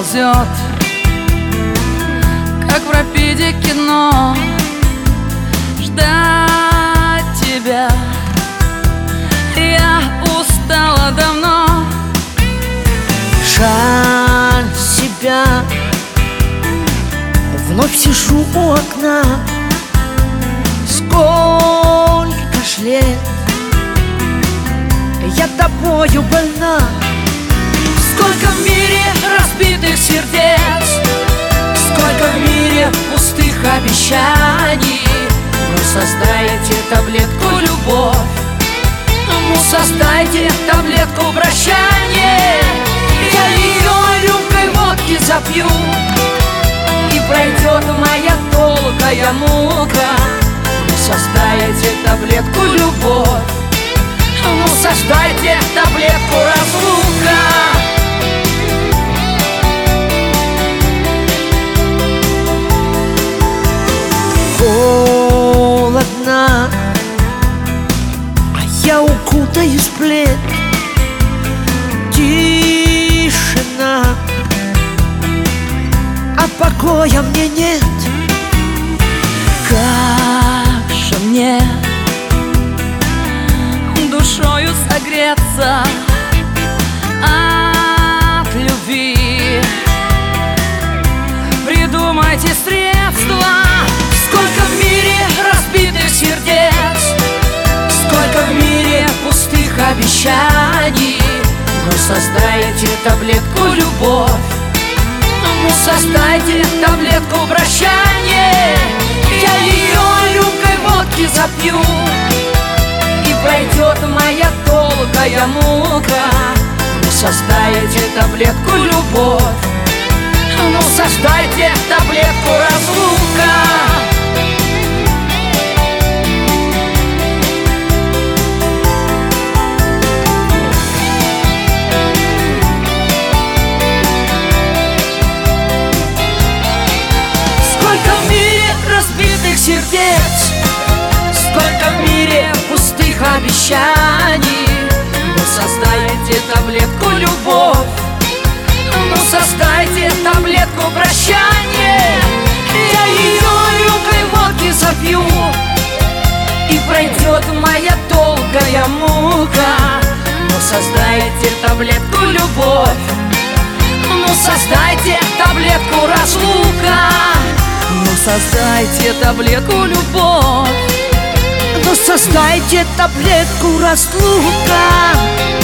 ползет, как в рапиде кино. Ждать тебя я устала давно. Жаль себя, вновь сижу у окна. Сколько ж лет я тобою больна. Сколько в мире разбитых сердец, сколько в мире пустых обещаний. Ну создайте таблетку любовь, ну создайте таблетку прощания. Я ее рюмкой водки запью, и пройдет моя долгая мука. Ну создайте таблетку любовь, ну создайте таблетку разлука. Холодно, а я укутаюсь в плед. Тишина, а покоя мне нет. Как же мне душою согреться от любви? Придумайте средства. Сколько в мире разбитых сердец, сколько в мире пустых обещаний. Ну создайте таблетку любовь, ну создайте таблетку прощания. Я ее рюмкой водки запью, и пройдет моя долгая мука. Ну создайте таблетку любовь, ну создайте таблетку разлука. Сердец, сколько в мире пустых обещаний. Ну создайте таблетку любовь, ну создайте таблетку прощания. Я ее рюмкой водки запью, и пройдет моя долгая мука. Ну создайте таблетку любовь, ну создайте таблетку разлука. Ну создайте таблетку любовь, ну создайте таблетку разлука.